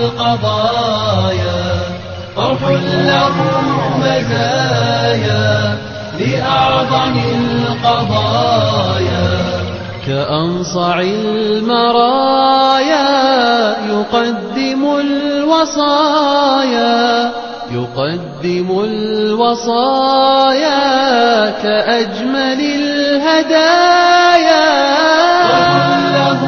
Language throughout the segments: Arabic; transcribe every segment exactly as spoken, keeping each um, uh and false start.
القضايا فرح له مزايا لأعظم القضايا كأنصع المرايا يقدم الوصايا يقدم الوصايا كأجمل الهدايا وله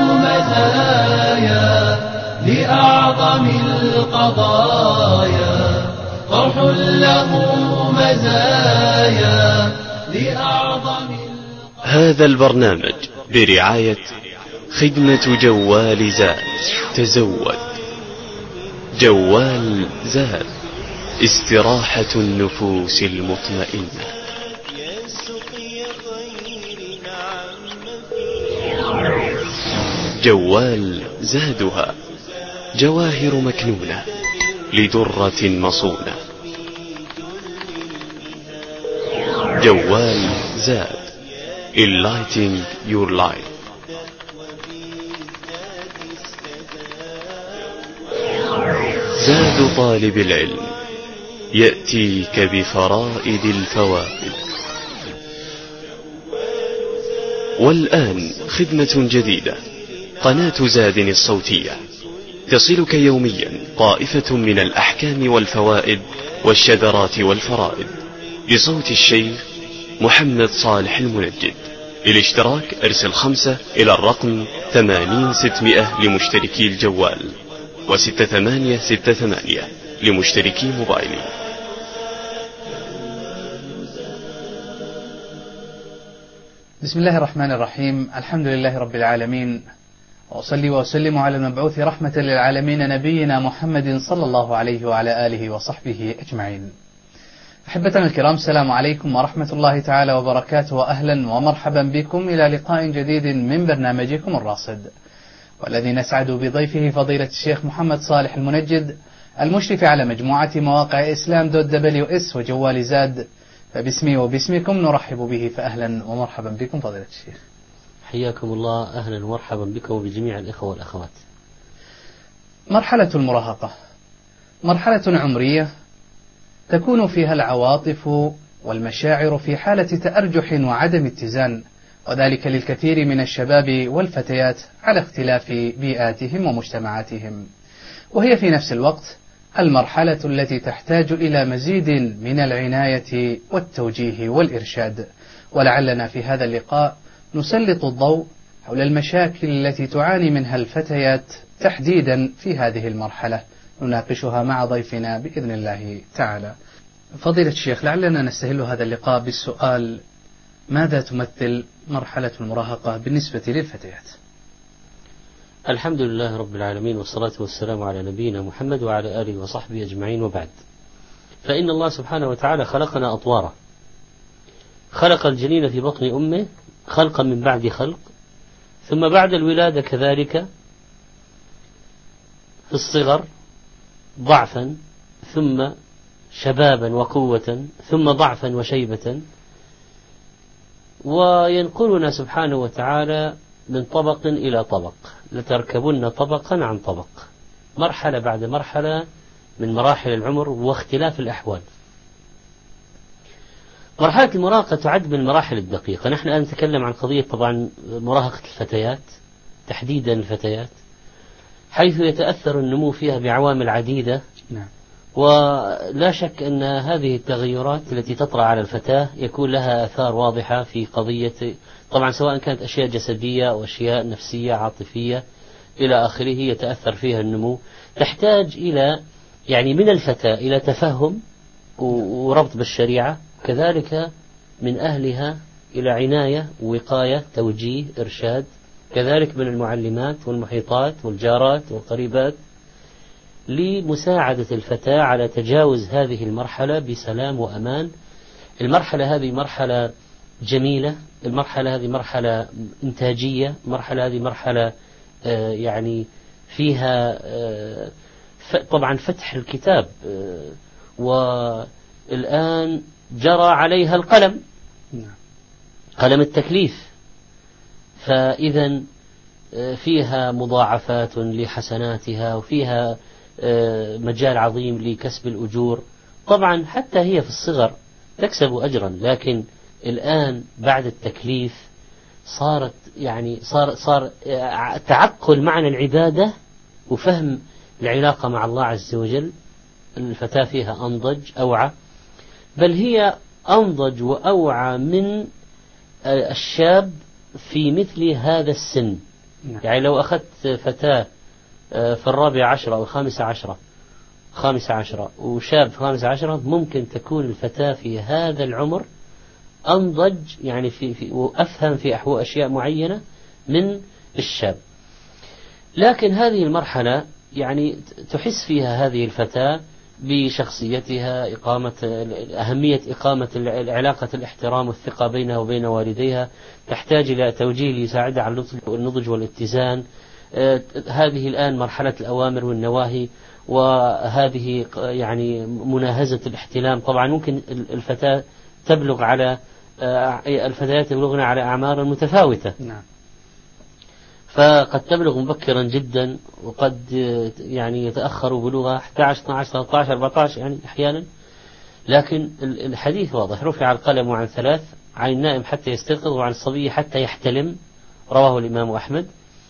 مزايا لأعظم القضايا فرح له مزايا لأعظم القضايا. هذا البرنامج برعاية خدمة جوال زاد. تزود جوال زاد، استراحة النفوس المطمئنة. جوال زادها جواهر مكنونة لدرة مصونة. جوال زاد Enlightening your life. زاد طالب العلم يأتيك بفرائد الفوائد. والآن خدمة جديدة، قناة زاد الصوتية تصلك يوميا طائفة من الأحكام والفوائد والشذرات والفرائد بصوت الشيخ محمد صالح المنجد. للاشتراك ارسل خمسة إلى الرقم ثمانين ستمائة لمشتركي الجوال وستة ثمانية ستة ثمانية لمشتركي موبايلي. بسم الله الرحمن الرحيم. الحمد لله رب العالمين، وأصلي وأسلم على المبعوث رحمة للعالمين نبينا محمد صلى الله عليه وعلى آله وصحبه أجمعين. أحبتنا الكرام، السلام عليكم ورحمة الله تعالى وبركاته، وأهلا ومرحبا بكم إلى لقاء جديد من برنامجكم الراصد، والذي نسعد بضيفه فضيلة الشيخ محمد صالح المنجد، المشرف على مجموعة مواقع إسلام دوت دبليو إس وجوال زاد. فباسمي وباسمكم نرحب به، فأهلا ومرحبا بكم فضيلة الشيخ. حياكم الله، أهلا ومرحبا بكم وبجميع الإخوة والأخوات. مرحلة المراهقة مرحلة عمرية تكون فيها العواطف والمشاعر في حالة تأرجح وعدم اتزان، وذلك للكثير من الشباب والفتيات على اختلاف بيئاتهم ومجتمعاتهم، وهي في نفس الوقت المرحلة التي تحتاج إلى مزيد من العناية والتوجيه والإرشاد. ولعلنا في هذا اللقاء نسلط الضوء حول المشاكل التي تعاني منها الفتيات تحديدا في هذه المرحلة، نناقشها مع ضيفنا بإذن الله تعالى. فضيلة الشيخ، لعلنا نستهل هذا اللقاء بالسؤال: ماذا تمثل مرحلة المراهقة بالنسبة للفتيات؟ الحمد لله رب العالمين، والصلاة والسلام على نبينا محمد وعلى آله وصحبه أجمعين، وبعد. فإن الله سبحانه وتعالى خلقنا أطوارا، خلق الجنين في بطن أمه خلقا من بعد خلق، ثم بعد الولادة كذلك في الصغر ضعفا، ثم شبابا وقوة، ثم ضعفا وشيبة، وينقلنا سبحانه وتعالى من طبق إلى طبق، لتركبن طبقا عن طبق، مرحلة بعد مرحلة من مراحل العمر واختلاف الأحوال. مرحلة المراهقة تعد من المراحل الدقيقة. نحن الآن نتكلم عن قضية طبعا مراهقة الفتيات، تحديدا الفتيات، حيث يتأثر النمو فيها بعوامل عديدة. نعم. ولا شك أن هذه التغيرات التي تطرأ على الفتاة يكون لها آثار واضحة في قضية، طبعا سواء كانت أشياء جسدية أو أشياء نفسية عاطفية إلى آخره يتأثر فيها النمو، تحتاج إلى يعني من الفتاة إلى تفهم وربط بالشريعة، كذلك من أهلها إلى عناية ووقاية توجيه إرشاد، كذلك من المعلمات والمحيطات والجارات والقريبات، لمساعدة الفتاة على تجاوز هذه المرحلة بسلام وأمان. المرحلة هذه مرحلة جميلة، المرحلة هذه مرحلة إنتاجية، المرحلة هذه مرحلة آه يعني فيها آه طبعا فتح الكتاب، آه والآن جرى عليها القلم، قلم التكليف، فإذا فيها مضاعفات لحسناتها، وفيها مجال عظيم لكسب الأجور. طبعا حتى هي في الصغر تكسب أجرا، لكن الآن بعد التكليف صارت يعني صار صار تعقل معنى العبادة وفهم العلاقة مع الله عز وجل. الفتاة فيها أنضج أوعى، بل هي أنضج وأوعى من الشاب في مثل هذا السن. يعني لو أخذت فتاة في الرابعة عشرة أو الخامسة عشرة خامسة عشرة وشاب في خامسة عشرة، ممكن تكون الفتاة في هذا العمر أنضج يعني في, في وأفهم في أشياء معينة من الشاب. لكن هذه المرحلة يعني تحس فيها هذه الفتاة بشخصيتها، إقامة أهمية إقامة العلاقة الاحترام والثقة بينها وبين والديها، تحتاج إلى توجيه ليساعدها على النضج والاتزان. هذه الآن مرحلة الأوامر والنواهي، وهذه يعني مناهزة الاحتلام. طبعا ممكن الفتاة تبلغ على الفتيات يبلغن على أعمار متفاوتة، نعم. فقد تبلغ مبكرا جدا، وقد يعني يتأخر بلوغها إحدى عشر اثني عشر ثلاثة عشر أربعة عشر يعني أحيانا. لكن الحديث واضح: رفع القلم عن ثلاث، عن النائم حتى يستيقظ، وعن الصبي حتى يحتلم، رواه الإمام أحمد.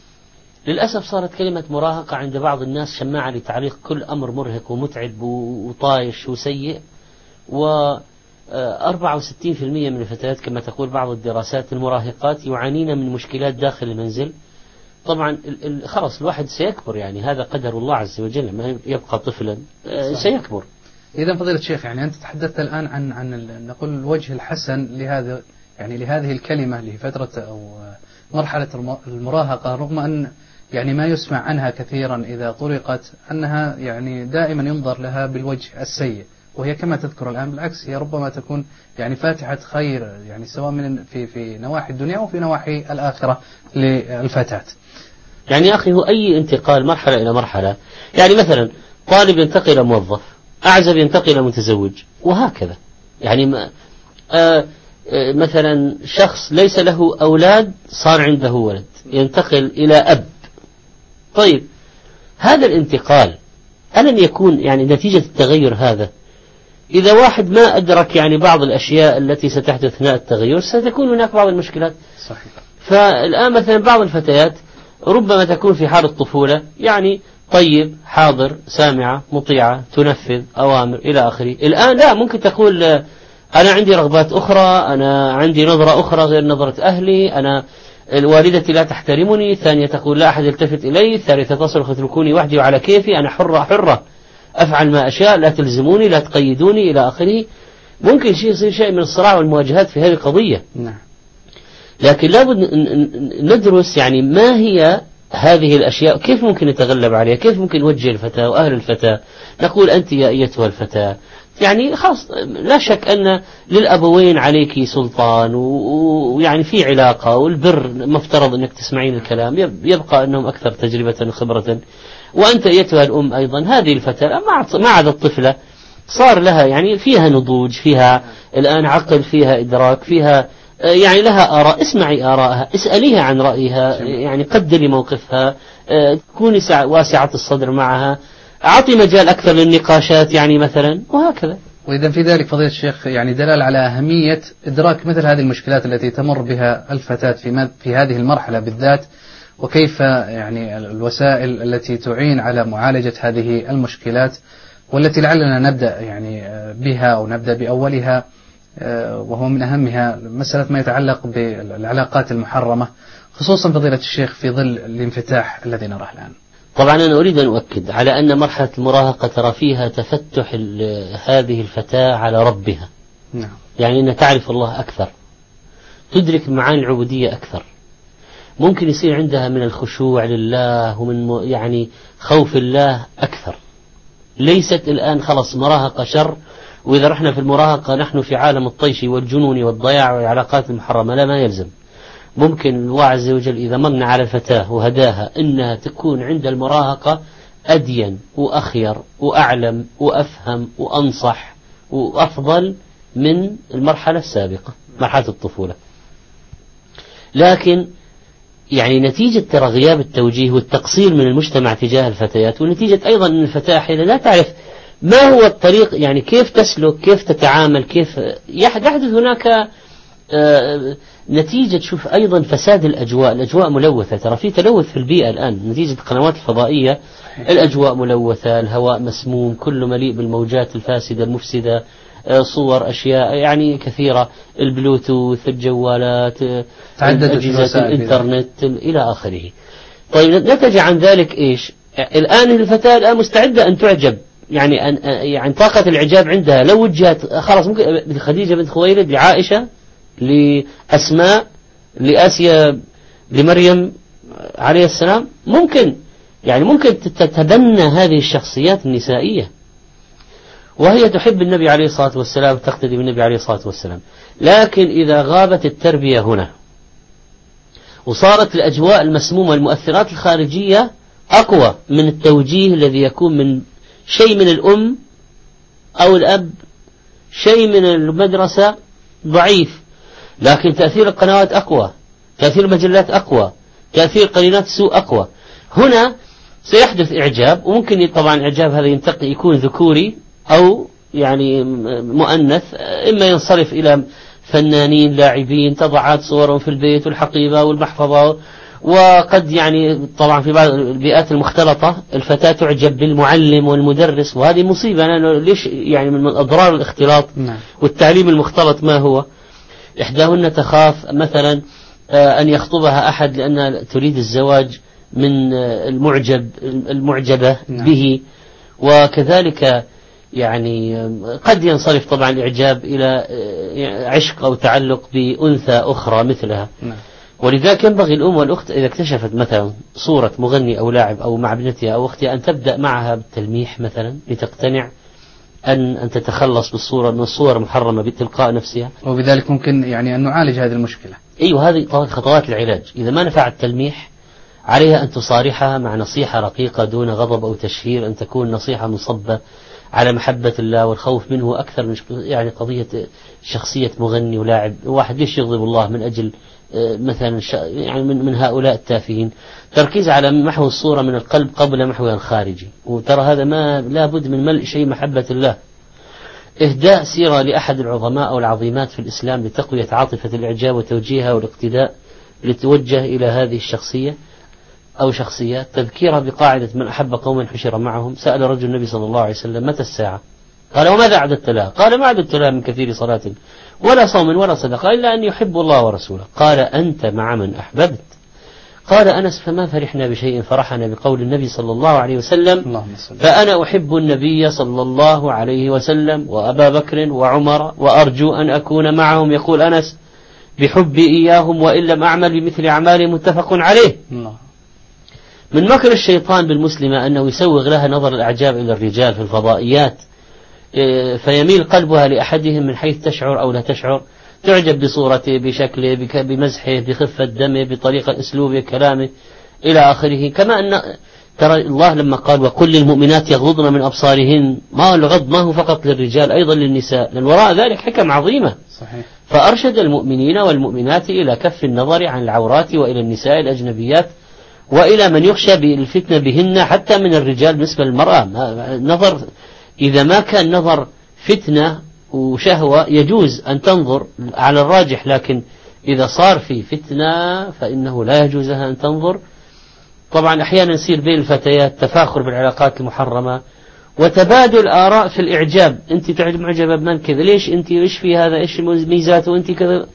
للأسف صارت كلمة مراهقة عند بعض الناس شماعة لتعليق كل أمر مرهق ومتعب وطايش وسيء. و أربعة وستين بالمئة من الفتيات كما تقول بعض الدراسات المراهقات يعانين من مشكلات داخل المنزل. طبعا خلاص الواحد سيكبر، يعني هذا قدر الله عز وجل، ما يبقى طفلا، سيكبر. إذا فضيلة الشيخ، يعني أنت تحدثت الآن عن عن نقول الوجه الحسن لهذا يعني لهذه الكلمة لفترة أو مرحلة المراهقة، رغم أن يعني ما يسمع عنها كثيرا إذا طرقت أنها يعني دائما ينظر لها بالوجه السيء، وهي كما تذكر الآن بالعكس هي ربما تكون يعني فاتحة خير، يعني سواء من في في نواحي الدنيا وفي نواحي الآخرة للفتاة. يعني أخي هو أي انتقال مرحلة إلى مرحلة، يعني مثلا طالب ينتقل إلى موظف، أعزب ينتقل إلى متزوج، وهكذا. يعني ما آه آه مثلا شخص ليس له أولاد صار عنده ولد، ينتقل إلى أب. طيب هذا الانتقال ألن يكون يعني نتيجة التغير هذا؟ إذا واحد ما أدرك يعني بعض الأشياء التي ستحدث أثناء التغير ستكون هناك بعض المشكلات. صحيح. فالآن مثلا بعض الفتيات ربما تكون في حال الطفولة يعني طيب، حاضر، سامعة، مطيعة، تنفذ أوامر إلى آخره. الآن لا، ممكن تقول أنا عندي رغبات أخرى، أنا عندي نظرة أخرى غير نظرة أهلي، أنا الوالدة لا تحترمني، ثانية تقول لا أحد يلتفت إلي، ثالثة تصرخ اتركوني وحدي وعلى كيفي، أنا حرة حرة أفعل ما أشاء، لا تلزموني، لا تقيدوني إلى آخره. ممكن شيء يصير شيء من الصراع والمواجهات في هذه القضية. نعم. لكن لابد ندرس يعني ما هي هذه الأشياء، كيف ممكن نتغلب عليها، كيف ممكن نوجه الفتاة وأهل الفتاة. نقول أنت يا أيتها الفتاة، يعني خاص لا شك أن للأبوين عليك سلطان ويعني في علاقة، والبر مفترض أنك تسمعين الكلام، يبقى أنهم أكثر تجربة وخبرة. وأنت أيتها الأم أيضا، هذه الفتاة ما عاد الطفلة، صار لها يعني فيها نضوج، فيها الآن عقل، فيها إدراك، فيها يعني لها آراء، اسمعي آراءها، اسأليها عن رأيها، يعني قدري موقفها، كوني واسعة الصدر معها، أعطي مجال أكثر للنقاشات يعني مثلا، وهكذا. وإذا في ذلك فضيلة الشيخ يعني دلال على أهمية إدراك مثل هذه المشكلات التي تمر بها الفتاة في في هذه المرحلة بالذات، وكيف يعني الوسائل التي تعين على معالجة هذه المشكلات، والتي لعلنا نبدأ يعني بها أو نبدأ بأولها، وهو من أهمها مسألة ما يتعلق بالعلاقات المحرمة، خصوصا فضيلة الشيخ في ظل الانفتاح الذي نراه الآن. طبعا أنا أريد أن أؤكد على أن مرحلة المراهقة ترى فيها تفتح هذه الفتاة على ربها. نعم. يعني أنها تعرف الله أكثر، تدرك معاني العبودية أكثر، ممكن يصير عندها من الخشوع لله ومن يعني خوف الله أكثر. ليست الآن خلص مراهقة شر، وإذا رحنا في المراهقة نحن في عالم الطيش والجنون والضياع والعلاقات المحرمة، لا، ما يلزم. ممكن الله عز وجل إذا من على الفتاة وهداها إنها تكون عند المراهقة أدين وأخير وأعلم وأفهم وأنصح وأفضل من المرحلة السابقة، مرحلة الطفولة. لكن يعني نتيجة ترى غياب التوجيه والتقصير من المجتمع تجاه الفتيات، ونتيجة أيضا أن الفتاة أحيانا لا تعرف ما هو الطريق، يعني كيف تسلك، كيف تتعامل، كيف يحدث هناك آه نتيجة. شوف أيضا فساد الأجواء، الأجواء ملوثة، ترى في تلوث في البيئة الآن نتيجة القنوات الفضائية، الأجواء ملوثة، الهواء مسموم، كله مليء بالموجات الفاسدة المفسدة، آه صور أشياء يعني كثيرة، البلوتوث، الجوالات، أجهزة الإنترنت إلى آخره. طيب نتج عن ذلك إيش؟ الآن الفتاة الآن مستعدة أن تعجب، يعني أن يعني طاقة الإعجاب عندها لو وجهت خلاص ممكن خديجة بنت خويلد لعائشة لأسماء لآسيا لمريم عليه السلام، ممكن يعني ممكن تتبنى هذه الشخصيات النسائية وهي تحب النبي عليه الصلاة والسلام تقتدي بالنبي عليه الصلاة والسلام. لكن إذا غابت التربية هنا وصارت الأجواء المسمومة المؤثرات الخارجية أقوى من التوجيه الذي يكون من شيء من الأم أو الأب، شيء من المدرسة ضعيف، لكن تأثير القنوات أقوى، تأثير المجلات أقوى، تأثير قرينات السوء أقوى. هنا سيحدث إعجاب، وممكن طبعا الإعجاب هذا ينتقي يكون ذكوري أو يعني مؤنث، إما ينصرف إلى فنانين لاعبين تضعات صورهم في البيت والحقيبة والمحفظة، وقد يعني طبعا في بعض البيئات المختلطة الفتاة تعجب بالمعلم والمدرس، وهذه مصيبة. أنا ليش يعني من أضرار الاختلاط والتعليم المختلط ما هو؟ إحداهن تخاف مثلا أن يخطبها أحد لأنها تريد الزواج من المعجب المعجبة به، وكذلك يعني قد ينصرف طبعا الإعجاب إلى عشق أو تعلق بأنثى أخرى مثلها. ولذلك ينبغي الأم والأخت إذا اكتشفت مثلا صورة مغني أو لاعب أو مع ابنتها أو أختها أن تبدأ معها بالتلميح مثلا لتقتنع أن أن تتخلص بالصورة من الصور المحرمة بتلقاء نفسها، وبذلك ممكن يعني أن نعالج هذه المشكلة. أيوة هذه خطوات العلاج. إذا ما نفع التلميح عليها أن تصارحها مع نصيحة رقيقة دون غضب أو تشهير، أن تكون نصيحة مصبة على محبة الله والخوف منه أكثر من يعني قضية شخصية مغني ولاعب. واحد ليش يغضب الله من أجل مثلا يعني من, من هؤلاء التافهين؟ تركيز على محو الصورة من القلب قبل محوها الخارجي، وترى هذا ما لا بد من ملء شيء محبة الله. إهداء سيرة لأحد العظماء أو العظيمات في الإسلام لتقوية عاطفة الإعجاب وتوجيهها والاقتداء لتوجه إلى هذه الشخصية أو شخصيات، تذكيرها بقاعدة من أحب قوما حشر معهم. سأل رجل النبي صلى الله عليه وسلم متى الساعة؟ قال وماذا أعددت لها؟ قال ما أعددت لها من كثير صلاة ولا صوم ولا صدقة إلا أن يحب الله ورسوله. قال أنت مع من أحببت. قال أنس فما فرحنا بشيء فرحنا بقول النبي صلى الله عليه وسلم فأنا أحب النبي صلى الله عليه وسلم وأبا بكر وعمر وأرجو أن أكون معهم. يقول أنس بحبي إياهم وإن لم أعمل بمثل أعمالهم متفق عليه. من مكر الشيطان بالمسلمة أنه يسوغ لها نظر الأعجاب إلى الرجال في الفضائيات، فيميل قلبها لأحدهم من حيث تشعر أو لا تشعر، تعجب بصورته، بشكله، بمزحه، بخفة دمه، بطريقة أسلوبه، كلامه إلى آخره. كما أن ترى الله لما قال وكل للمؤمنات يغضضن من أبصارهن، ما الغض ما هو فقط للرجال أيضا للنساء، لأن وراء ذلك حكم عظيمة. صحيح. فأرشد المؤمنين والمؤمنات إلى كف النظر عن العورات وإلى النساء الأجنبيات وإلى من يخشى بالفتنة بهن حتى من الرجال بالنسبة للمرأة. نظر إذا ما كان نظر فتنة وشهوة يجوز أن تنظر على الراجح، لكن إذا صار في فتنة فإنه لا يجوز لها أن تنظر. طبعا أحيانا يصير بين الفتيات تفاخر بالعلاقات المحرمة وتبادل آراء في الإعجاب، أنت تعجب معجبة بمن كذا، ليش أنت إيش في هذا، إيش ميزاته أنت كذا،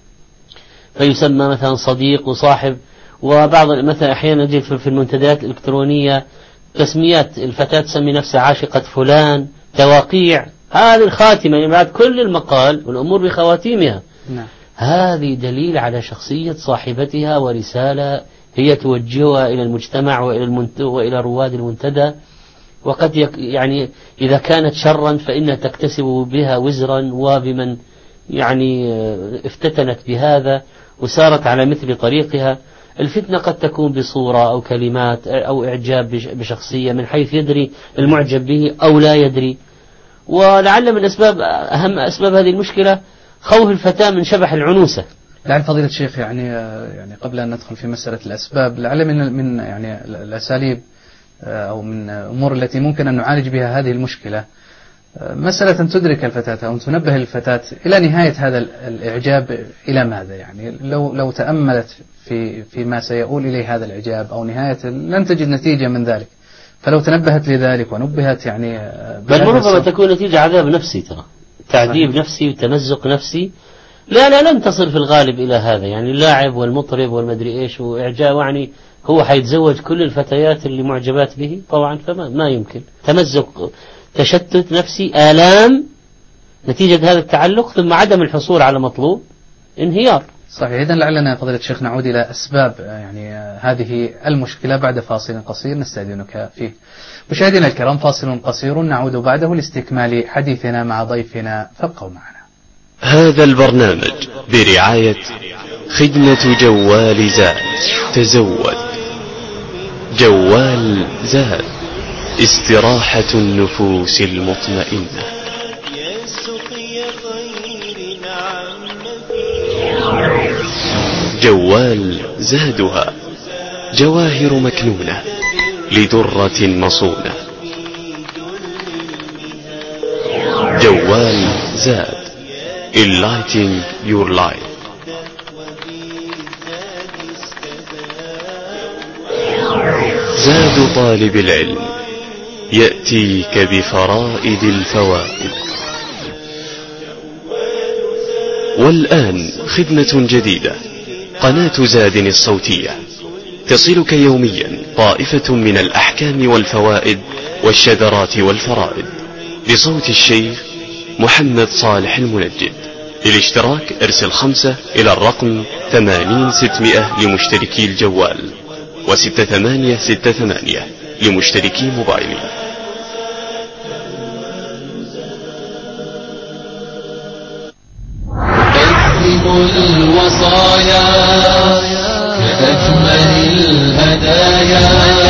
فيسمى مثلا صديق وصاحب. وبعض مثلا أحيانا نجد في المنتديات الإلكترونية تسميات، الفتاة تسمي نفسها عاشقة فلان، تواقيع، هذه الخاتمة يعني بعد كل المقال والأمور بخواتيمها. نعم. هذه دليل على شخصية صاحبتها ورسالة هي توجهها إلى المجتمع وإلى المنت... وإلى رواد المنتدى. وقد يك... يعني إذا كانت شرا فإنها تكتسب بها وزرا وبمن يعني افتتنت بهذا وسارت على مثل طريقها. الفتنة قد تكون بصورة أو كلمات أو إعجاب بشخصية من حيث يدري المعجب به أو لا يدري. ولعل من أسباب أهم أسباب هذه المشكلة خوف الفتاة من شبح العنوسة، لعل فضيلة الشيخ يعني يعني قبل أن ندخل في مسألة الأسباب، لعل من من يعني الأساليب أو من الأمور التي ممكن أن نعالج بها هذه المشكلة مسألة أن تدرك الفتاة أو تنبه الفتاة إلى نهاية هذا الإعجاب إلى ماذا، يعني لو لو تأملت في فيما سيؤول إليه هذا الإعجاب أو نهاية لن تجد نتيجة من ذلك، فلو تنبهت لذلك ونبهت يعني بل ربما تكون نتيجة عذاب نفسي، ترى تعذيب نفسي وتمزق نفسي. لا لا لن تصل في الغالب إلى هذا، يعني اللاعب والمطرب والمدري إيش وإعجاب، يعني هو حيتزوج كل الفتيات اللي معجبات به طبعا، فما ما يمكن. تمزق، تشتت نفسي، آلام نتيجة هذا التعلق، ثم عدم الحصول على مطلوب، انهيار. صحيح. إذن لعلنا فضيلة الشيخ نعود إلى أسباب يعني هذه المشكلة بعد فاصل قصير نستأذنك فيه. مشاهدينا الكرام، فاصل قصير نعود بعده لاستكمال حديثنا مع ضيفنا، فابقوا معنا. هذا البرنامج برعاية خدمة جوال زاد. تزود جوال زاد، استراحة النفوس المطمئنة. جوال زادها جواهر مكنونة لدرة مصونة. جوال زاد، enlightening your life. زاد طالب العلم يأتيك بفرائد الفوائد. والآن خدمة جديدة، قناة زاد الصوتية تصلك يوميا طائفة من الأحكام والفوائد والشذرات والفرائد بصوت الشيخ محمد صالح المنجد. للاشتراك ارسل خمسة إلى الرقم ثمانين ستمائة لمشتركي الجوال، وستة ثمانية ستة ثمانية لمشتركي موبايل. الوصايا كأجمل الهدايا،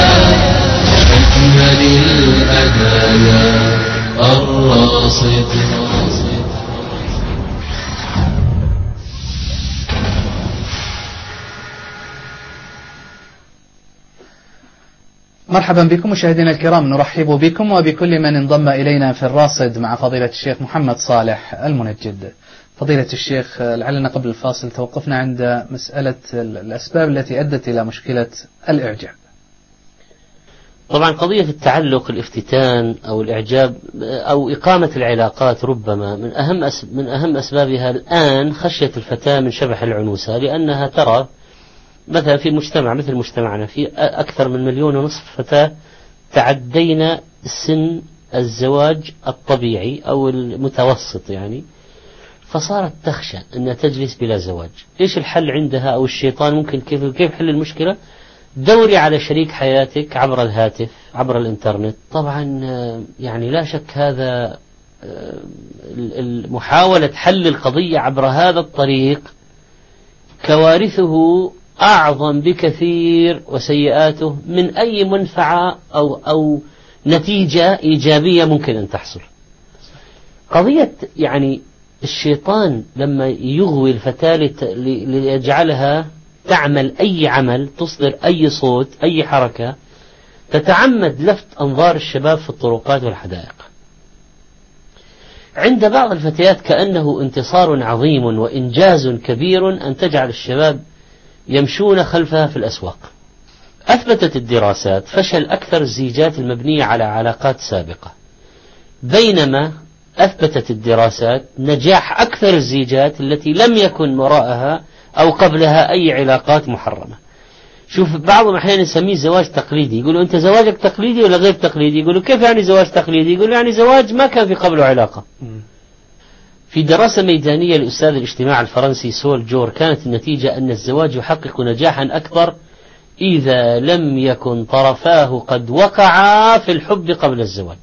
كأجمل الهدايا الراصد. مرحبا بكم مشاهدينا الكرام، نرحب بكم وبكل من انضم إلينا في الراصد مع فضيلة الشيخ محمد صالح المنجد. فضيلة الشيخ، لعلنا قبل الفاصل توقفنا عند مسألة الأسباب التي أدت إلى مشكلة الإعجاب. طبعا قضية التعلق، الافتتان أو الإعجاب أو إقامة العلاقات ربما من أهم من أهم أسبابها الآن خشية الفتاة من شبح العنوسة، لأنها ترى مثلا في مجتمع مثل مجتمعنا في أكثر من مليون ونصف فتاة تعدينا سن الزواج الطبيعي أو المتوسط يعني، فصارت تخشى أنها تجلس بلا زواج. إيش الحل عندها أو الشيطان ممكن كيف كيف حل المشكلة؟ دوري على شريك حياتك عبر الهاتف عبر الإنترنت. طبعا يعني لا شك هذا محاولة حل القضية عبر هذا الطريق كوارثه أعظم بكثير وسيئاته من أي منفعة أو أو نتيجة إيجابية ممكن أن تحصل. قضية يعني الشيطان لما يغوي الفتاة ليجعلها تعمل أي عمل، تصدر أي صوت، أي حركة، تتعمد لفت أنظار الشباب في الطرقات والحدائق. عند بعض الفتيات كأنه انتصار عظيم وإنجاز كبير أن تجعل الشباب يمشون خلفها في الأسواق. أثبتت الدراسات فشل أكثر الزيجات المبنية على علاقات سابقة، بينما أثبتت الدراسات نجاح أكثر الزيجات التي لم يكن وراءها أو قبلها أي علاقات محرمة. شوف بعضهم أحيانا يسميه زواج تقليدي، يقولوا أنت زواجك تقليدي ولا غير تقليدي؟ يقولوا كيف يعني زواج تقليدي؟ يقولوا يعني زواج ما كان في قبله علاقة. في دراسة ميدانية لأستاذ الاجتماع الفرنسي سول جور كانت النتيجة أن الزواج يحقق نجاحا أكبر إذا لم يكن طرفاه قد وقعا في الحب قبل الزواج.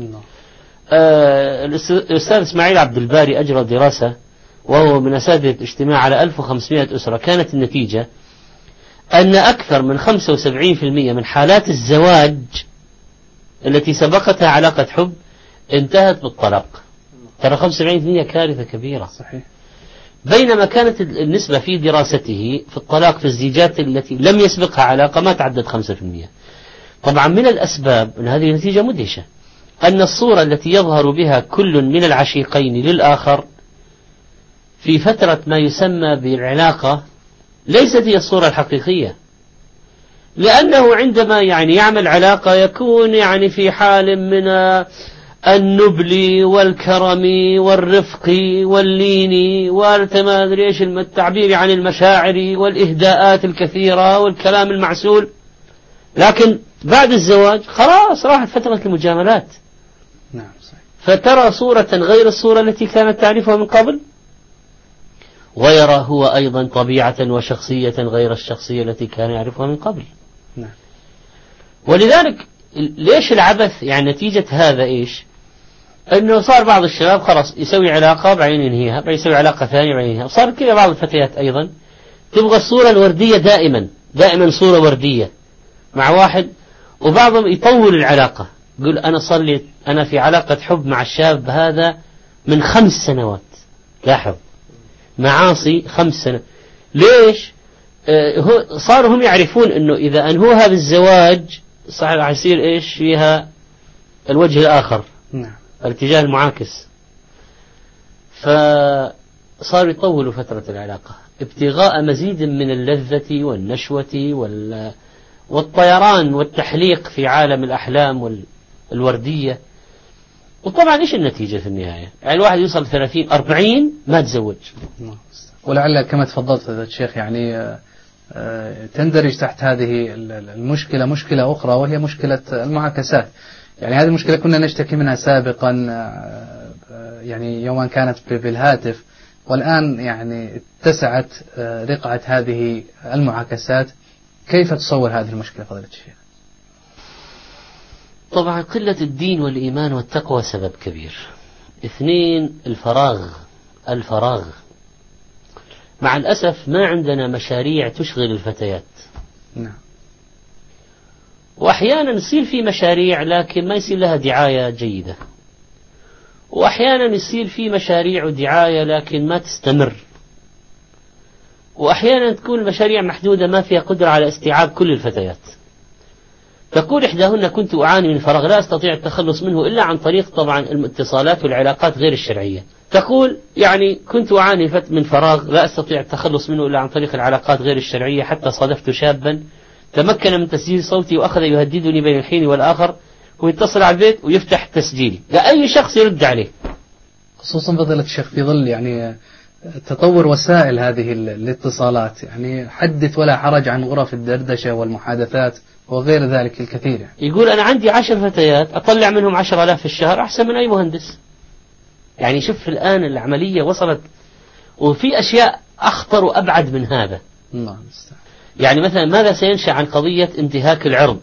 آه الأستاذ إسماعيل عبد الباري أجرى دراسة وهو من أساتذة الاجتماع على ألف وخمسمائة أسرة، كانت النتيجة أن أكثر من خمسة وسبعين بالمئة من حالات الزواج التي سبقتها علاقة حب انتهت بالطلاق. ترى خمسة وسبعين بالمئة كارثة كبيرة. صحيح. بينما كانت النسبة في دراسته في الطلاق في الزيجات التي لم يسبقها علاقة ما تعدت خمسة في المئة. طبعا من الأسباب أن هذه نتيجة مدهشة أن الصورة التي يظهر بها كل من العشيقين للآخر في فترة ما يسمى بالعلاقة ليست هي الصورة الحقيقية، لأنه عندما يعني يعمل علاقة يكون يعني في حال من النبل والكرم والرفق واللين والتمادري ايش التعبير عن المشاعر والإهداءات الكثيرة والكلام المعسول، لكن بعد الزواج خلاص راحت فترة المجاملات. نعم صحيح. فترى صورة غير الصورة التي كانت تعرفها من قبل، ويرى هو أيضا طبيعة وشخصية غير الشخصية التي كان يعرفها من قبل. نعم. ولذلك ليش العبث؟ يعني نتيجة هذا إيش؟ أنه صار بعض الشباب خلاص يسوي علاقة بعدين ينهيها، بعدين يسوي علاقة ثانية بعدين ينهيها، وصار كذا بعض الفتيات أيضا تبغى الصورة الوردية دائما دائما صورة وردية مع واحد، وبعضهم يطول العلاقة يقول أنا صار لي أنا في علاقة حب مع الشاب هذا من خمس سنوات. لاحظ معاصي خمس سنة. ليش؟ آه صاروا هم يعرفون أنه إذا أنهوها بالزواج صار يصير إيش فيها الوجه الآخر. نعم. الاتجاه المعاكس. فصاروا يطولوا فترة العلاقة ابتغاء مزيد من اللذة والنشوة وال والطيران والتحليق في عالم الأحلام والوردية. وطبعا إيش النتيجة في النهاية؟ يعني الواحد يوصل ثلاثين أربعين ما تزوج. ولعل كما تفضلت هذا الشيخ يعني تندرج تحت هذه المشكلة مشكلة أخرى وهي مشكلة المعاكسات. يعني هذه المشكلة كنا نشتكي منها سابقا يعني يوم كانت بالهاتف، والآن يعني اتسعت رقعة هذه المعاكسات. كيف تصور هذه المشكلة فضيلة الشيخ؟ طبعا قلة الدين والإيمان والتقوى سبب كبير. اثنين الفراغ الفراغ مع الأسف ما عندنا مشاريع تشغل الفتيات. نعم. وأحيانا يصير في مشاريع لكن ما يصير لها دعاية جيدة، وأحيانا يصير في مشاريع ودعاية لكن ما تستمر، وأحيانا تكون المشاريع محدودة ما فيها قدرة على استيعاب كل الفتيات. تقول إحداهن كنت أعاني من فراغ لا أستطيع التخلص منه إلا عن طريق طبعا الاتصالات والعلاقات غير الشرعية. تقول يعني كنت أعاني من فراغ لا أستطيع التخلص منه إلا عن طريق العلاقات غير الشرعية، حتى صادفت شابا تمكن من تسجيل صوتي وأخذ يهددني بين الحين والآخر ويتصل على البيت ويفتح تسجيلي لأي شخص يرد عليه. خصوصا فضيلة الشيخ في ظل يعني تطور وسائل هذه الاتصالات، يعني حدث ولا حرج عن غرف الدردشة والمحادثات وغير ذلك الكثير. يعني يقول أنا عندي عشر فتيات أطلع منهم عشر آلاف في الشهر أحسن من أي مهندس. يعني شوف الآن العملية وصلت، وفي أشياء أخطر وأبعد من هذا. الله. يعني مثلا ماذا سينشأ عن قضية انتهاك العرض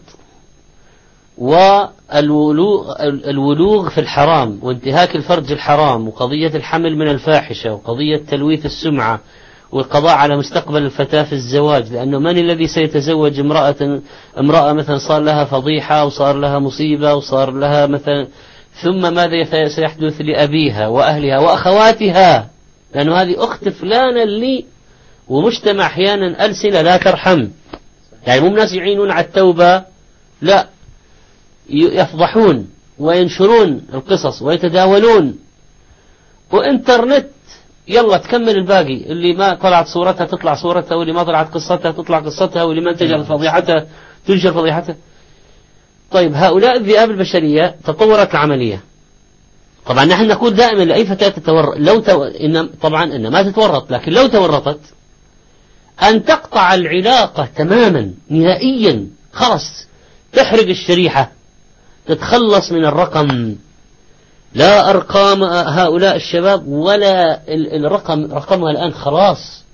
والولوغ في الحرام وانتهاك الفرج الحرام وقضية الحمل من الفاحشة وقضية تلويث السمعة والقضاء على مستقبل الفتاة في الزواج، لأنه من الذي سيتزوج امرأة امرأة مثلا صار لها فضيحة وصار لها مصيبة وصار لها مثلا، ثم ماذا سيحدث لأبيها وأهلها وأخواتها، لأنه هذه أخت فلانة لي. ومجتمع أحيانا ألسنة لا ترحم، يعني مو ناس يعينون على التوبة، لا يفضحون وينشرون القصص ويتداولون، وإنترنت يلا تكمل الباقي، اللي ما طلعت صورتها تطلع صورتها، واللي ما طلعت قصتها تطلع قصتها، واللي ما انتجر فضيحتها تنشر فضيحتها. طيب هؤلاء الذئاب البشرية تطورت العملية. طبعا نحن نقول دائما لأي فتاة تتورط لو تو... إن... طبعا إن ما تتورط، لكن لو تورطت أن تقطع العلاقة تماما نهائيا، خلص تحرق الشريحة، تتخلص من الرقم، لا أرقام هؤلاء الشباب ولا الرقم رقمها الآن خلاص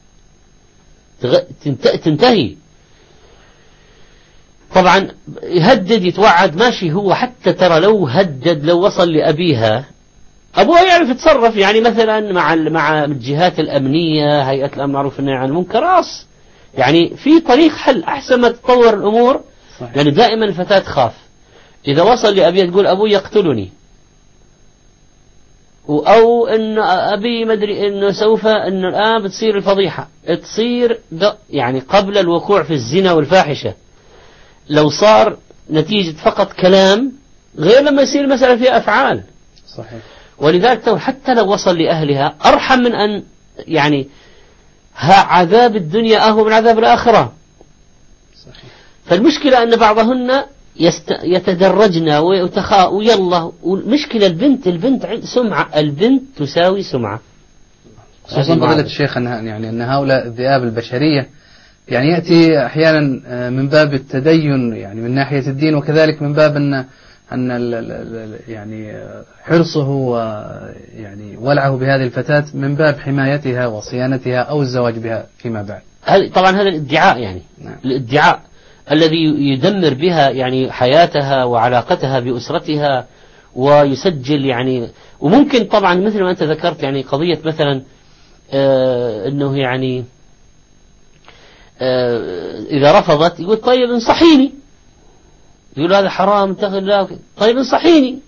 تنتهي. طبعا يهدد يتوعد ماشي، هو حتى ترى لو هدد لو وصل لأبيها أبوها يعرف يتصرف، يعني مثلا مع مع الجهات الأمنية هيئة الأمن والمعروف والنهي عن المنكر، راس يعني في طريق حل أحسن ما تطور الأمور. لأن يعني دائما الفتاة تخاف إذا وصل لأبيها تقول أبوي يقتلني، أو إنه أبي مدري إنه سوف إنه الآن بتصير الفضيحة تصير يعني قبل الوقوع في الزنا والفاحشة، لو صار نتيجة فقط كلام غير لما يصير مسألة فيها أفعال. صحيح. ولذلك حتى لو وصل لأهلها أرحم من أن يعني عذاب الدنيا أهو من عذاب الآخرة. صحيح. فالمشكلة أن بعضهن يست... يتدرجن ويتخا ويلا، والمشكلة البنت البنت عند سمعة، البنت تساوي سمعة. خصوصا فضيلة الشيخ أن يعني أن هؤلاء الذئاب البشرية يعني يأتي أحيانا من باب التدين يعني من ناحية الدين، وكذلك من باب أن أن ال ال يعني حرصه ويعني ولعه بهذه الفتاة من باب حمايتها وصيانتها أو الزواج بها فيما بعد. طبعا هذا الادعاء يعني نعم. الادعاء الذي يدمر بها يعني حياتها وعلاقتها بأسرتها ويسجل يعني. وممكن طبعا مثل ما أنت ذكرت يعني قضية مثلا آه أنه يعني آه إذا رفضت يقول طيب انصحيني، يقول هذا حرام لا، طيب انصحيني.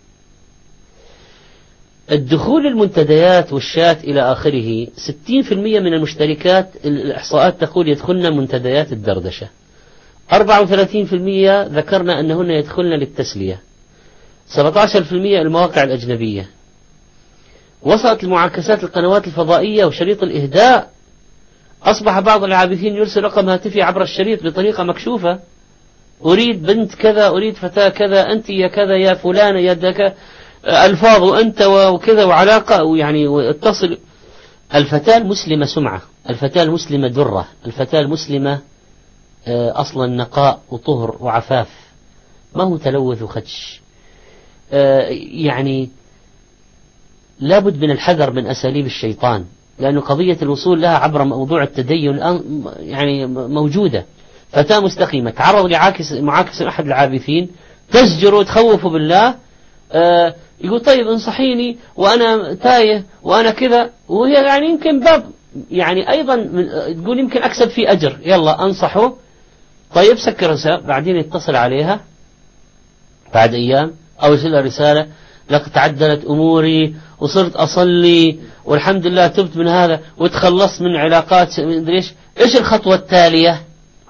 الدخول المنتديات والشات إلى آخره، ستين في المئة من المشتركات الإحصاءات تقول يدخلن منتديات الدردشة، أربعة وثلاثين بالمئة ذكرنا أنهن يدخلن للتسلية، سبعة عشر بالمئة المواقع الأجنبية. وصلت المعاكسات القنوات الفضائية وشريط الإهداء، أصبح بعض العابثين يرسل رقم هاتفي عبر الشريط بطريقة مكشوفة، أريد بنت كذا، أريد فتاة كذا، أنت يا كذا يا فلانة يا دك، ألفاظ وأنت وكذا وعلاقة ويعني واتصل. الفتاة المسلمة سمعة، الفتاة المسلمة درة، الفتاة المسلمة أصلا نقاء وطهر وعفاف، ما هو تلوث وخدش. يعني لابد من الحذر من أساليب الشيطان، لأنه قضية الوصول لها عبر موضوع التدين الآن يعني موجودة. فتاة مستقيمة تعرض لعاكس معاكس أحد العابثين، تزجر وتخوف بالله، آه يقول طيب انصحيني وأنا تايه وأنا كذا، وهي يعني يمكن باب يعني أيضا من تقول يمكن أكسب فيه أجر، يلا أنصحه. طيب سكر رسالة، بعدين يتصل عليها بعد أيام أو يرسل رسالة لقد تعدلت أموري وصرت أصلي والحمد لله تبت من هذا وتخلصت من علاقات مدري إيش. إيش الخطوة التالية؟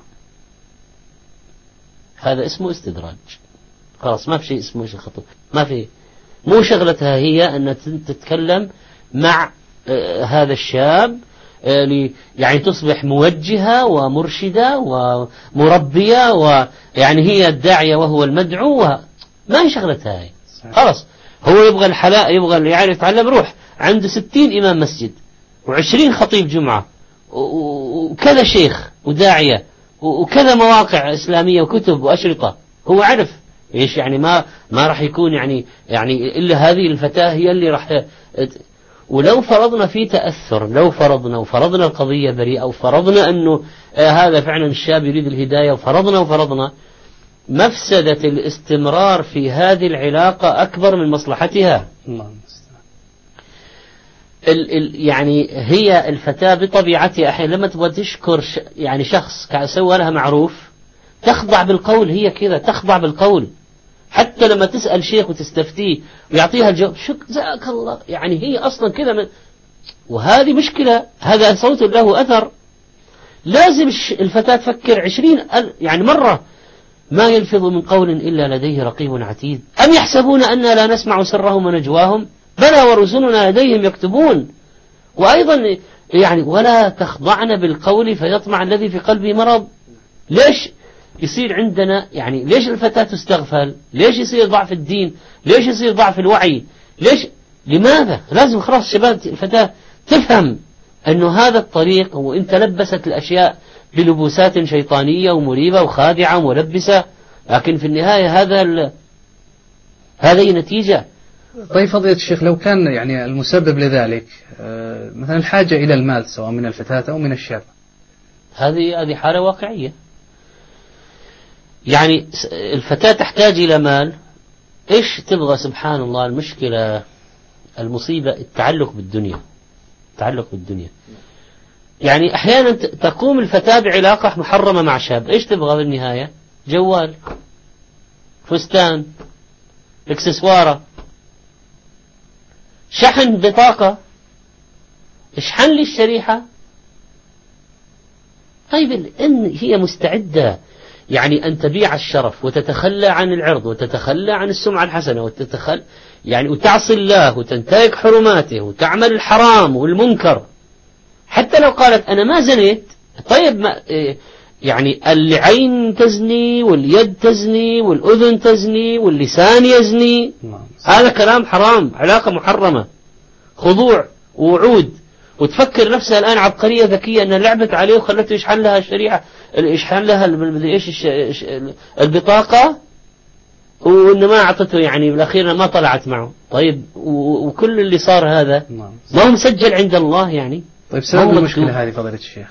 هذا اسمه استدراج، خلاص ما في شيء اسمه إيش الخطوة، ما في. مو شغلتها هي أن تتكلم مع آه هذا الشاب آه يعني تصبح موجهة ومرشدة ومربية، ويعني هي الداعية وهو المدعو، ما هي شغلتها هي. خلاص هو يبغى الحلاء، يبغى اللي يعرف يتعلم، روح عنده ستين إمام مسجد وعشرين خطيب جمعة وكذا شيخ وداعية وكذا مواقع إسلامية وكتب وأشرطة، هو عرف إيش يعني. ما ما راح يكون يعني يعني إلا هذه الفتاة هي اللي راح. ولو فرضنا في تأثر، لو فرضنا وفرضنا القضية بريئة وفرضنا أنه آه هذا فعلا الشاب يريد الهداية، وفرضنا وفرضنا مفسدة الاستمرار في هذه العلاقة أكبر من مصلحتها. الله ال ال يعني هي الفتاة بطبيعتها أحيانا لما تبغى تشكر ش يعني شخص سوى لها معروف تخضع بالقول، هي كذا تخضع بالقول، حتى لما تسأل شيخ وتستفتيه ويعطيها الجواب شك جزاك الله، يعني هي أصلا كذا من. وهذه مشكلة، هذا صوت له أثر. لازم الفتاة تفكر عشرين يعني مرة، ما يلفظ من قول إلا لديه رقيب عتيد، أم يحسبون أننا لا نسمع سرهم ونجواهم، بلى ورسلنا لديهم يكتبون. وأيضا يعني ولا تخضعن بالقول فيطمع الذي في قلبه مرض. ليش يصير عندنا يعني ليش الفتاة تستغفل؟ ليش يصير ضعف الدين؟ ليش يصير ضعف الوعي؟ ليش؟ لماذا؟ لازم خلاص شباب الفتاة تفهم أنه هذا الطريق، وإن تلبست الأشياء بلبوسات شيطانية ومريبة وخادعة وملبسة، لكن في النهاية هذا هذه نتيجة. طيب فضيلة الشيخ، لو كان يعني المسبب لذلك مثلا الحاجة إلى المال سواء من الفتاة أو من الشاب، هذه هذه حالة واقعية. يعني الفتاة تحتاج إلى مال، إيش تبغى؟ سبحان الله، المشكلة المصيبة التعلق بالدنيا، التعلق بالدنيا. يعني أحيانا تقوم الفتاة بعلاقة محرمة مع شاب، إيش تبغى بالنهاية؟ جوال، فستان، اكسسوارة، شحن بطاقة، اشحن لي الشريحة. طيب إن هي مستعدة يعني أن تبيع الشرف وتتخلى عن العرض وتتخلى عن السمعة الحسنة وتتخلى يعني وتعصي الله وتنتهك حرماته وتعمل الحرام والمنكر، حتى لو قالت أنا ما زنيت. طيب ما يعني العين تزني واليد تزني والأذن تزني واللسان يزني، هذا كلام حرام، علاقة محرمة، خضوع ووعود. وتفكر نفسها الآن عبقرية ذكية أنها لعبت عليه وخلته يشحن لها الشريعة، يشحن لها إيش البطاقة، وإنه ما أعطته يعني بالأخير ما طلعت معه. طيب وكل اللي صار هذا ما هو مسجل عند الله يعني. طيب سبب المشكلة هذه فضيلة الشيخ؟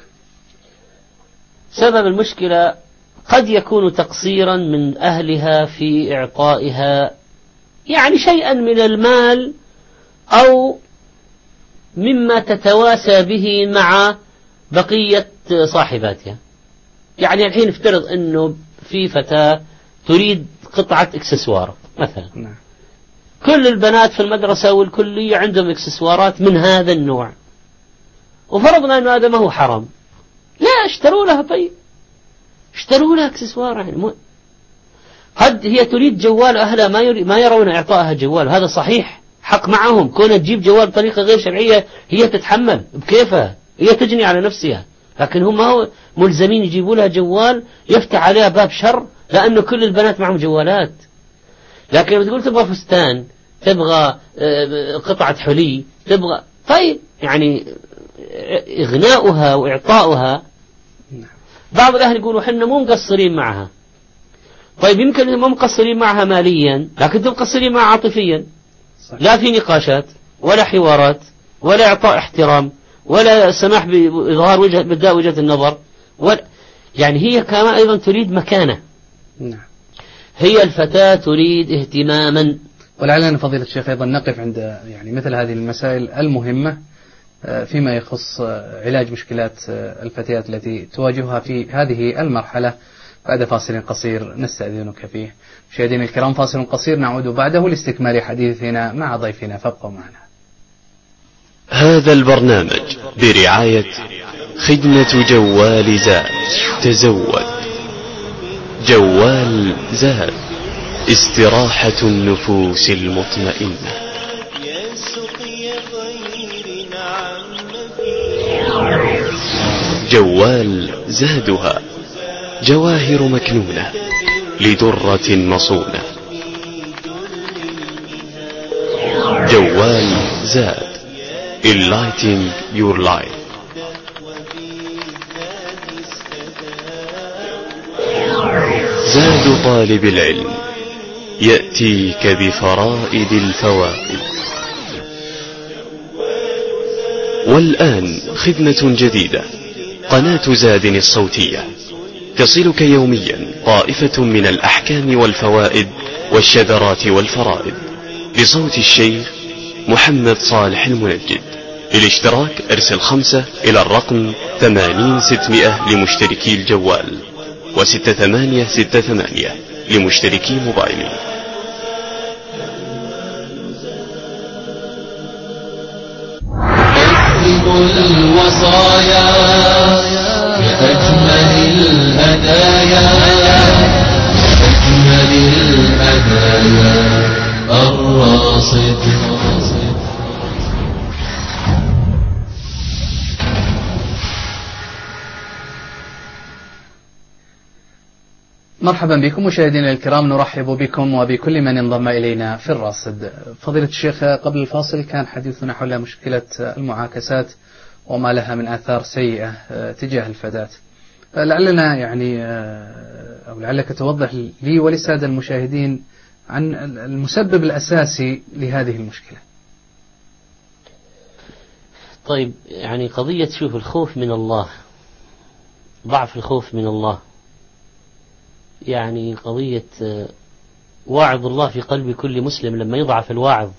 سبب المشكلة قد يكون تقصيرا من أهلها في إعطائها يعني شيئا من المال أو مما تتواسى به مع بقية صاحباتها. يعني الحين افترض أنه في فتاة تريد قطعة اكسسوار مثلا، نعم. كل البنات في المدرسة والكلية عندهم اكسسوارات من هذا النوع، وفرضنا أنه هذا ما هو حرام، لا اشتروا لها. طيب اشتروا لها اكسسوار يعني مو... قد هي تريد جوال، أهلها ما, يري... ما يرون إعطائها جوال، هذا صحيح حق معهم، كونها تجيب جوال بطريقة غير شرعية هي تتحمل بكيفها، هي تجني على نفسها، لكن هم ما هو ملزمين يجيبوا لها جوال يفتح عليها باب شر، لأنه كل البنات معهم جوالات. لكن لما تقول تبغى فستان، تبغى قطعة حلي، تبغى طيب يعني إغناؤها وإعطاؤها. بعض الأهل يقولوا حنا مو مقصرين معها. طيب يمكن مو مقصرين معها ماليا، لكن مقصرين معها عاطفيا، لا في نقاشات ولا حوارات ولا إعطاء احترام ولا سماح بإظهار وجه بداء وجهة النظر ولا يعني هي كمان أيضا تريد مكانة. نعم. هي الفتاة تريد اهتماما. ولعلنا فضيلة الشيخ أيضا نقف عند يعني مثل هذه المسائل المهمة فيما يخص علاج مشكلات الفتيات التي تواجهها في هذه المرحلة بعد فاصل قصير نستأذنك فيه. مشاهدينا الكرام فاصل قصير نعود بعده لاستكمال حديثنا مع ضيفنا، فابقوا معنا. هذا البرنامج برعاية خدمة جوال زاد. تزود جوال زاد، استراحة النفوس المطمئنة. جوال زادها جواهر مكنونة لدرة مصونة. جوال زاد Enlightening your life. زاد طالب العلم يأتيك بفرائد الفوائد. والآن خدمة جديدة، قناة زاد الصوتية تصلك يوميا طائفة من الأحكام والفوائد والشذرات والفرائد بصوت الشيخ محمد صالح المنجد. للاشتراك ارسل خمسة إلى الرقم ثمانين ستمائة لمشتركي الجوال وستة ثمانية ستة ثمانية لمشتركي موبايل. الوصايا بأجمل الهدايا، أجمل الهدايا الراصد. مرحبا بكم مشاهدينا الكرام، نرحب بكم وبكل من انضم إلينا في الراصد. فضيلة الشيخ قبل الفاصل كان حديثنا حول مشكلة المعاكسات وما لها من آثار سيئة تجاه الفتاة. لعلنا يعني أو لعلك توضح لي وللسادة المشاهدين عن المسبب الأساسي لهذه المشكلة. طيب يعني قضية شوف الخوف من الله، ضعف الخوف من الله، يعني قضية واعظ الله في قلب كل مسلم لما يضعف الواعظ،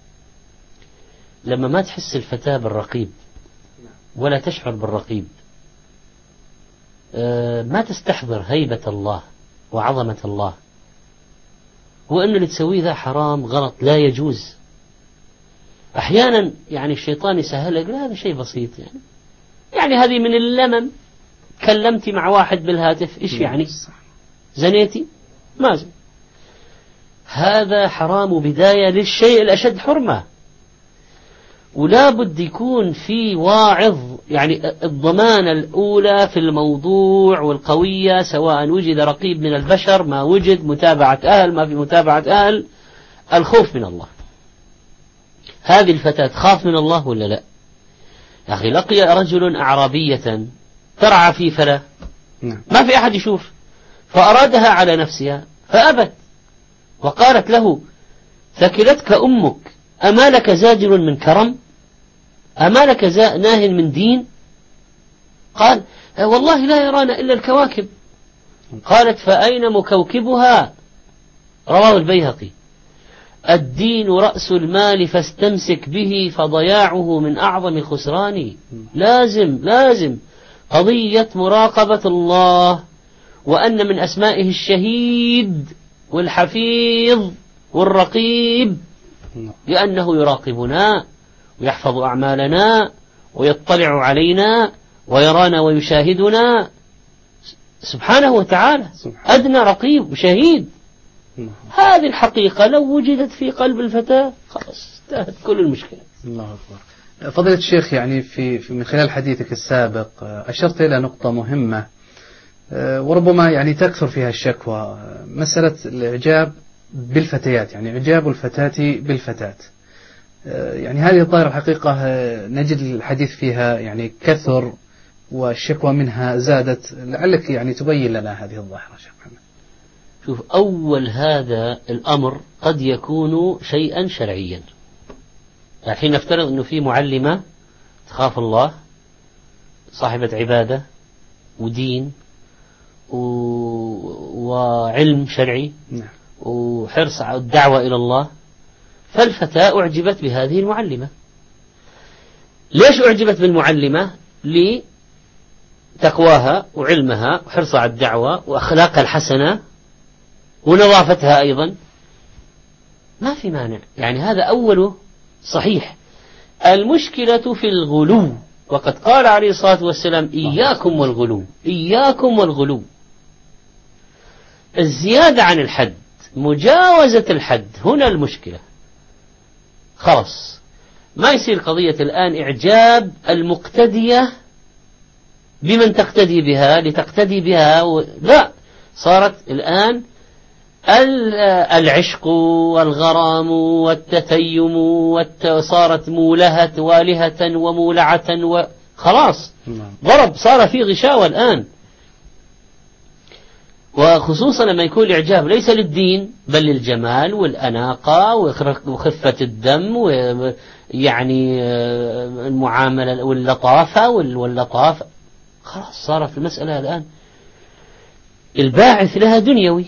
لما ما تحس الفتاة بالرقيب ولا تشعر بالرقيب، ما تستحضر هيبة الله وعظمة الله، وأن اللي تسويه ذا حرام غلط لا يجوز، أحيانا يعني الشيطان يسهل لك، لا هذا شيء بسيط يعني يعني هذه من اللمم، كلمتي مع واحد بالهاتف إيش يعني، زنيتي ما زن. هذا حرام بداية للشيء الأشد حرمة، ولا بد يكون في واعظ، يعني الضمانة الأولى في الموضوع والقوية، سواء وجد رقيب من البشر ما وجد، متابعة أهل ما في متابعة أهل، الخوف من الله. هذه الفتاة خاف من الله ولا لا؟ يا أخي لقي رجل أعرابية ترعى في فلا، ما في أحد يشوف، فأرادها على نفسها فأبت، وقالت له ثكلتك أمك، أما لك زاجر من كرم، أما لك ناه من دين؟ قال والله لا يرانا إلا الكواكب. قالت فأين مكوكبها؟ رواه البيهقي. الدين رأس المال فاستمسك به فضياعه من أعظم الخسران. لازم لازم قضية مراقبة الله، وأن من أسمائه الشهيد والحفيظ والرقيب، لأنه يراقبنا ويحفظ أعمالنا ويطلع علينا ويرانا ويشاهدنا سبحانه وتعالى، أدنى رقيب وشهيد. هذه الحقيقة لو وجدت في قلب الفتاة خلاص انتهت كل المشكلة. الله أكبر. فضيلة الشيخ، يعني في, في من خلال حديثك السابق أشرت إلى نقطة مهمة وربما يعني تكثر فيها الشكوى، مسألة الإعجاب بالفتيات، يعني إعجاب الفتاة بالفتاة. يعني هذه الظاهرة الحقيقة نجد الحديث فيها يعني كثر والشكوى منها زادت، لعلك يعني تبين لنا هذه الظاهرة شيخ محمد. شوف، أول هذا الأمر قد يكون شيئا شرعيا. الحين نفترض أنه في معلمة تخاف الله، صاحبة عبادة ودين و... وعلم شرعي وحرص على الدعوة إلى الله، فالفتاة أعجبت بهذه المعلمة. ليش أعجبت بالمعلمة؟ لتقواها وعلمها وحرصها على الدعوة وأخلاقها الحسنة ونظافتها أيضا، ما في مانع، يعني هذا أوله صحيح. المشكلة في الغلو، وقد قال عليه الصلاة والسلام إياكم والغلو، إياكم والغلو، الزيادة عن الحد، مجاوزة الحد، هنا المشكلة. خلاص ما يصير قضية الآن إعجاب المقتدية بمن تقتدي بها لتقتدي بها و... لا، صارت الآن العشق والغرام والتتيم والت... صارت مولهة والهة ومولعة وخلاص ضرب، صار في غشاوة الآن. وخصوصا لما يكون الإعجاب ليس للدين بل للجمال والأناقة وخفة الدم ويعني المعاملة واللطافة واللطافة، خلاص صارت المسألة الآن الباعث لها دنيوي.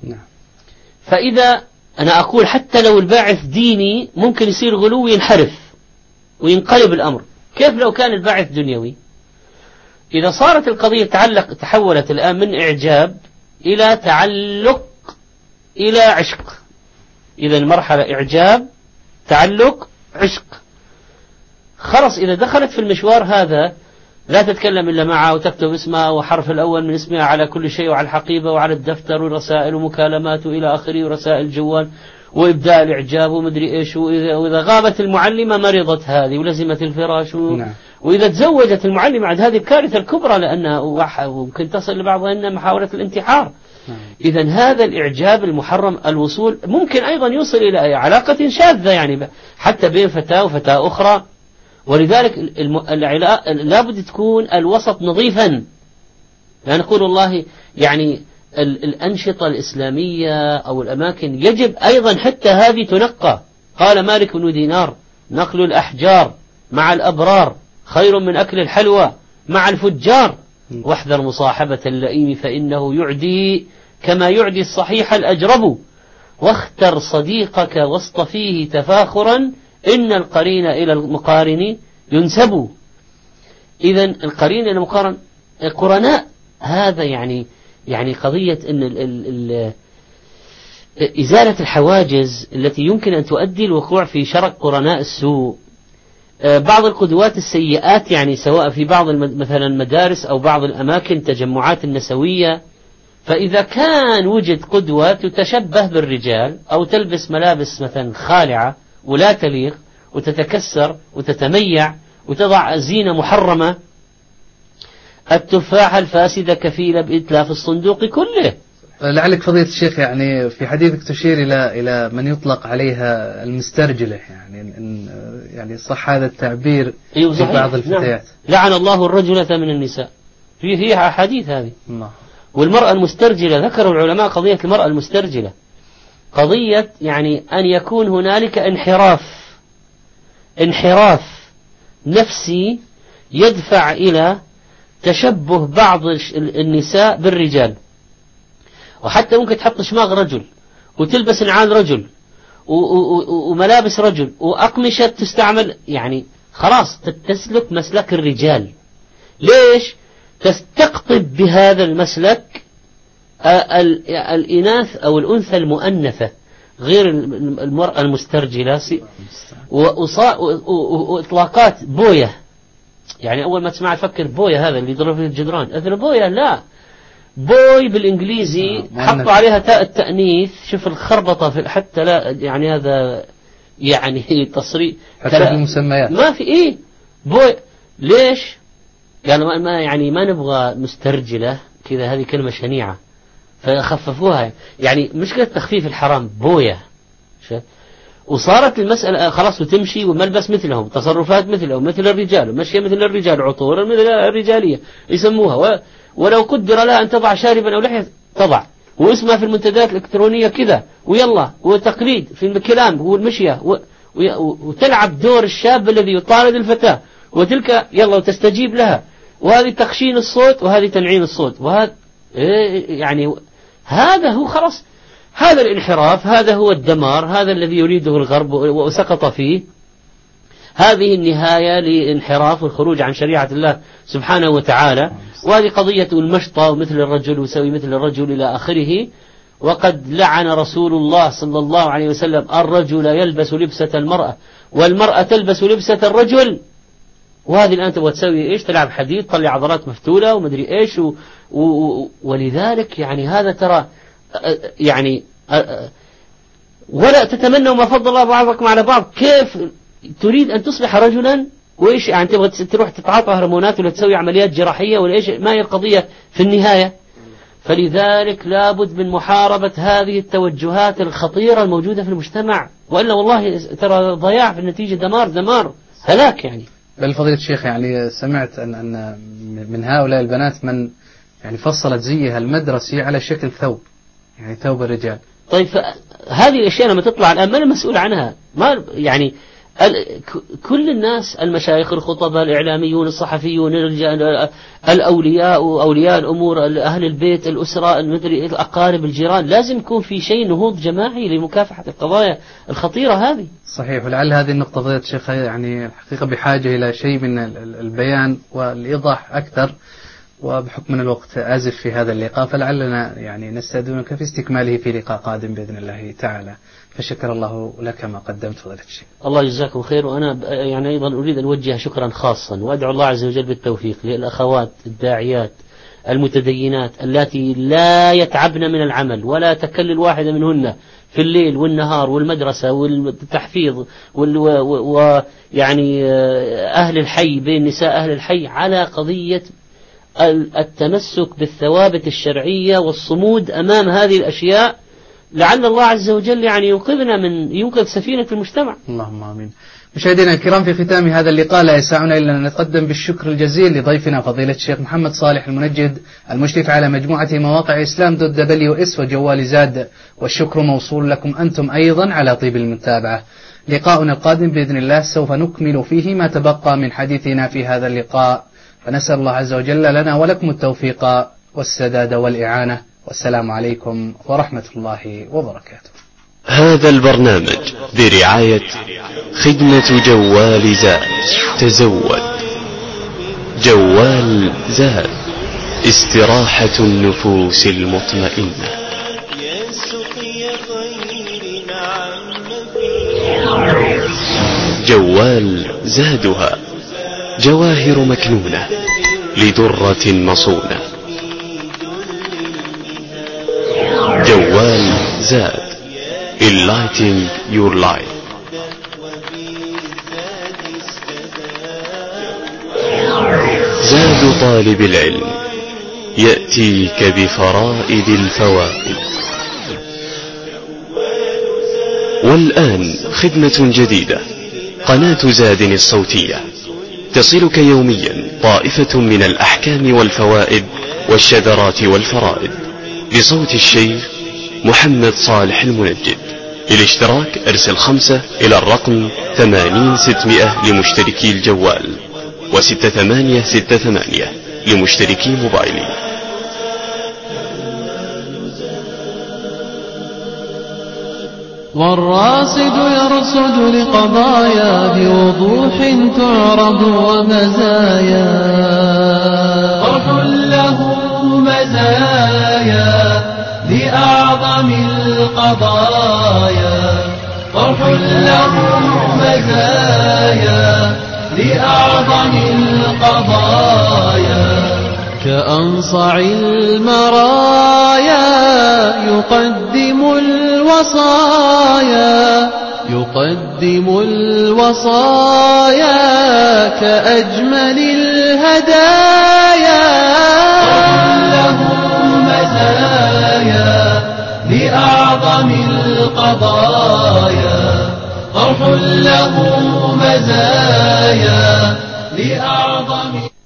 فإذا أنا أقول حتى لو الباعث ديني ممكن يصير غلو ينحرف وينقلب الأمر، كيف لو كان الباعث دنيوي؟ إذا صارت القضية تعلق تحولت الآن من إعجاب إلى تعلق إلى عشق، إذا المرحلة إعجاب تعلق عشق، خلص إذا دخلت في المشوار هذا لا تتكلم إلا معه وتكتب اسمها وحرف الأول من اسمها على كل شيء وعلى الحقيبة وعلى الدفتر ورسائل ومكالمات إلى آخره ورسائل جوال وإبداء الإعجاب ومدري إيش، وإذا, وإذا غابت المعلمة مرضت هذه ولزمت الفراش و... نعم. وإذا تزوجت المعلمة عند هذه الكارثة الكبرى، لأنها ممكن تصل لبعضها أنها محاولة الانتحار. نعم. إذا هذا الإعجاب المحرم الوصول ممكن أيضا يوصل إلى علاقة شاذة، يعني حتى بين فتاة وفتاة أخرى. ولذلك لابد تكون الوسط نظيفا، لا نقول والله يعني الأنشطة الإسلامية أو الأماكن يجب أيضا حتى هذه تنقى. قال مالك بن دينار نقل الأحجار مع الأبرار خير من أكل الحلوى مع الفجار، واحذر مصاحبة اللئيم فإنه يعدي كما يعدي الصحيح الأجرب، واختر صديقك واصطفيه تفاخرا إن القرين إلى المقارن ينسب. إذن القرين إلى المقارن القرناء، هذا يعني يعني قضية إن ال ال ال إزالة الحواجز التي يمكن أن تؤدي الوقوع في شرك قرناء السوء. بعض القدوات السيئات يعني سواء في بعض مثلا المدارس أو بعض الأماكن تجمعات النسوية، فإذا كان وجد قدوة تتشبه بالرجال أو تلبس ملابس مثلا خالعة ولا تليق وتتكسر وتتميع وتضع زينة محرمة، التفاحة الفاسدة كفيلة بإتلاف الصندوق كله. لعلك فضيلة الشيخ يعني في حديثك تشير إلى إلى من يطلق عليها المسترجلة، يعني إن يعني صح هذا التعبير أيوة في بعض الفتيات. نعم. لعن الله الرجلة من النساء، في هي أحاديث هذه. الله. والمرأة المسترجلة ذكروا العلماء قضية المرأة المسترجلة قضية يعني أن يكون هنالك انحراف انحراف نفسي يدفع إلى تشبه بعض النساء بالرجال، وحتى ممكن تحط شماغ رجل وتلبس نعال رجل وملابس رجل وأقمشة تستعمل، يعني خلاص تسلك مسلك الرجال. ليش؟ تستقطب بهذا المسلك الإناث أو الأنثى المؤنثة غير المرأة المسترجلة، وإطلاقات بوية. يعني أول ما تسمع تفكر بوية هذا اللي يضرب في الجدران، أثر بوية لا، بوي بالإنجليزي حطوا عليها تاء التأنيث. شوف الخربطة في حتى لا يعني هذا يعني تصريح حتى في المسميات ما في إيه بوي. ليش؟ قالوا ما يعني ما نبغى مسترجلة كذا، هذه كلمة شنيعة فخففوها. يعني مشكلة تخفيف الحرام بوية، وصارت المسألة خلاص وتمشي وملبس مثلهم، تصرفات مثلهم مثل الرجال، ومشي مثل الرجال، عطور مثل الرجالية يسموها. ولو قدر لها أن تضع شاربا أو لحية تضع، واسمها في المنتديات الإلكترونية كذا، ويلا وتقليد في الكلام والمشية، وتلعب دور الشاب الذي يطارد الفتاة، وتلك يلا وتستجيب لها، وهذه تخشين الصوت وهذه تنعيم الصوت، وهذا يعني هذا هو خلاص هذا الانحراف، هذا هو الدمار، هذا الذي يريده الغرب وسقط فيه. هذه النهاية لانحراف والخروج عن شريعة الله سبحانه وتعالى. وهذه قضية المشطة ومثل الرجل وسوي مثل الرجل إلى آخره. وقد لعن رسول الله صلى الله عليه وسلم الرجل يلبس لبسة المرأة والمرأة تلبس لبسة الرجل. وهذه الآن تبغى تسوي إيش؟ تلعب حديد، تطلع عضلات مفتولة ومدري إيش و... و... ولذلك يعني هذا ترى يعني ولا تتمنوا ما فضل الله بعضكم على بعض. كيف تريد أن تصبح رجلا وإيش يعني تبغى تروح تتعاطى هرمونات ولا تسوي عمليات جراحية ولا إيش؟ ما هي القضية في النهاية؟ فلذلك لابد من محاربة هذه التوجهات الخطيرة الموجودة في المجتمع، وإلا والله ترى ضياع في النتيجة، دمار دمار هلاك. يعني بل فضيلة الشيخ يعني سمعت أن أن من هؤلاء البنات من يعني فصلت زيها المدرسي على شكل ثوب، يعني ثوب الرجال. طيب هذه الأشياء لما تطلع الآن من المسؤول عنها؟ ما يعني كل الناس، المشايخ، الخطباء، الإعلاميون، الصحفيون، الأولياء وأولياء الأمور، أهل البيت، الأسرة، المدري الأقارب، الجيران، لازم يكون في شيء نهوض جماعي لمكافحة القضايا الخطيرة هذه. صحيح. ولعل هذه النقطة فضيلة الشيخ يعني الحقيقة بحاجة إلى شيء من البيان والإيضاح أكثر، وبحكم من الوقت آزف في هذا اللقاء فلعلنا يعني نستأذنك في استكماله في لقاء قادم بإذن الله تعالى. فشكر الله لك ما قدمت فضيلة الشيخ. الله يجزاكم خير. وأنا يعني أيضا أريد أن أوجه شكرا خاصا وأدعو الله عز وجل بالتوفيق للأخوات الداعيات المتدينات اللاتي لا يتعبن من العمل ولا تكلل واحدة منهن في الليل والنهار والمدرسة والتحفيظ ويعني أهل الحي بين نساء أهل الحي على قضية التمسك بالثوابت الشرعية والصمود أمام هذه الأشياء، لعل الله عز وجل يعني ينقذنا من ينقذ سفينة المجتمع. اللهم آمين. مشاهدينا الكرام، في ختام هذا اللقاء لا يسعنا إلا أن نتقدم بالشكر الجزيل لضيفنا فضيلة الشيخ محمد صالح المنجد المشرف على مجموعة مواقع إسلام دوت دبليو إس وجوال زاد، والشكر موصول لكم أنتم أيضا على طيب المتابعة. لقاؤنا القادم بإذن الله سوف نكمل فيه ما تبقى من حديثنا في هذا اللقاء، فنسأل الله عز وجل لنا ولكم التوفيق والسداد والإعانة، والسلام عليكم ورحمة الله وبركاته. هذا البرنامج برعاية خدمة جوال زاد. تزود جوال زاد، استراحة النفوس المطمئنة. جوال زادها جواهر مكنونة لدرة مصونة. جوال زاد Enlightening your life. زاد طالب العلم يأتيك بفرائد الفوائد. والآن خدمة جديدة، قناة زاد الصوتية تصلك يوميا طائفة من الأحكام والفوائد والشذرات والفرائد بصوت الشيخ محمد صالح المنجد. للاشتراك ارسل خمسة إلى الرقم ثمانين ستمائة لمشتركي الجوال وستة ثمانية ستة ثمانية لمشتركي موبايلي. والراصد يرصد لقضايا بوضوح تعرض ومزايا. فرح له مزايا لأعظم القضايا. فرح له مزايا لأعظم القضايا. كأنصع المرايا يقدم الوصايا. يقدم الوصايا كأجمل الهدايا. له مزايا لأعظم القضايا. فرح له مزايا لأعظم